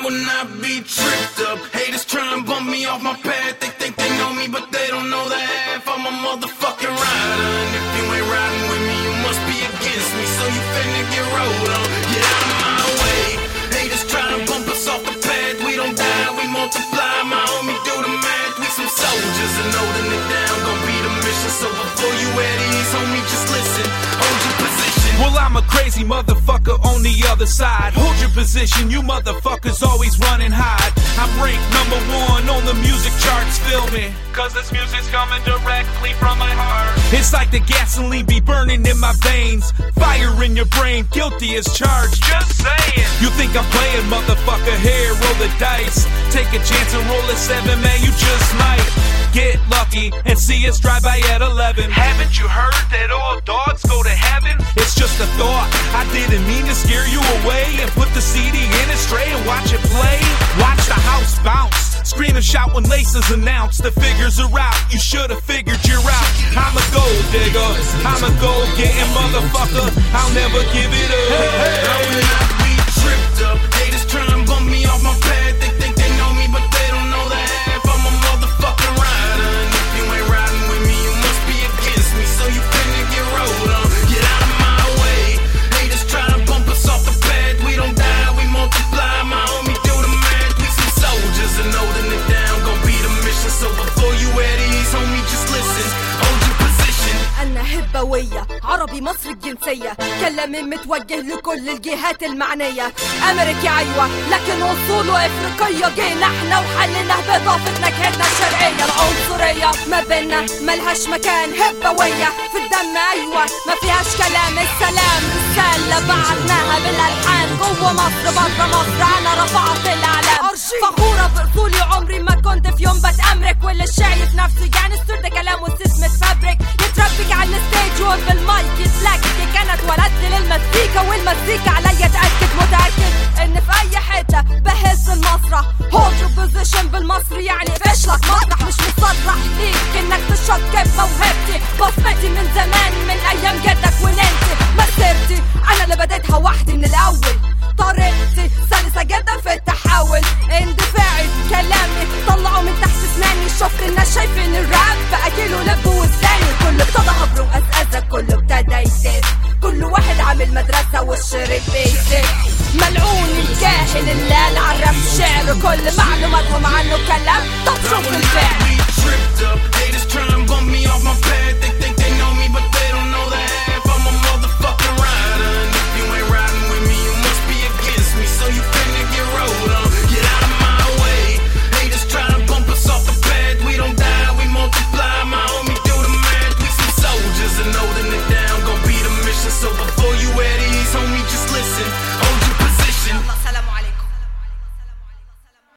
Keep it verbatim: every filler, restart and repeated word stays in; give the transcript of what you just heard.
will not be tripped up. Haters try and bump me off my path. They think they know me, but they don't know the half. I'm a motherfucking rider, and if you ain't riding with me, you must be against me. So you finna get rolled on. Get out of my way. Haters try to bump us off the path. We don't die, we multiply. My homie do the math. We some soldiers and holding it down. Gon' be the mission. So before you at ease, homie, just listen. Hold your position. Well, I'm a crazy motherfucker on the other side. Hold your position, you motherfuckers always run and hide. I'm ranked number one on the music charts, feel me, cause this music's coming directly from my heart. It's like the gasoline be burning in my veins. Fire in your brain, guilty as charged. Just saying. You think I'm playing, motherfucker? Here, roll the dice. Take a chance and roll a seven, man, you just might get lucky and see us drive by at eleven. Haven't you heard that all dogs go to heaven? It's just a thought, I didn't mean to scare you away. And put the C D in its tray and watch it play. Watch the house bounce, scream and shout when laces announce. The figures are out, you should've figured you're out. I'm a gold digger, I'm a gold getting motherfucker. I'll never give it up. Hey, hey. I will not be tripped up. Haters try and bump me off my path. They think they know me, but they don't know the half. I'm a motherfucking rider, and if you ain't riding with me, you must be against me. So you finna get rolled on. Get out of my way. Haters try to bump us off the path. We don't die, we multiply. My homie do the math. We some soldiers and holding it down. Gon' be the mission. So before you at ease, homie, just listen. Hold your position. أنا هبوية عربي مصري الجنسية، كلامي متوجه لكل الجهات المعنية. أمريكي أيوة لكن وصوله إفريقية، جينا احنا وحلنا بإضافة نكهتنا الشرقية. العنصرية ما بينا ملهاش مكان، هبوية في الدم أيوة ما فيهاش كلام. السلام رسالة بعتناها بالألحان، جوه مصر برا مصر أنا رفعت الأعلام. فخورة بأصولي عمري ما كنت في يوم بتأمرك، واللي شايف نفسي يعني السر ده كلام والسيس متفبرك. يتربك على الستيج وفي المايك يتلكك، أنا اتولدت للمزيكا والمزيكا عليا تأكد. متأكد إن في أي حتة بهز المسرح. hold your position بالمصري يعني فشلك مسرح، مش مصرح ليك إنك تشكك موهبتي. بصمتي من زمان من أيام جدك وننتي. مسيرتي أنا اللي بديتها وحدي من الأول، طريقتي سلسة جدا في التحول. اندفاعي كلامي طلعوا من تحت اسناني، شفت الناس شايفين الراب بقى كيلو لب وساني. كله ابتدى هبر وأزأزة، كله ابتدى يسيس، كل واحد عامل مدرسة والشريط بيسيس. ملعون الجاهل اللي قال عرف شعر، كل معلوماتهم عنه كلام. طب شوف الفعل.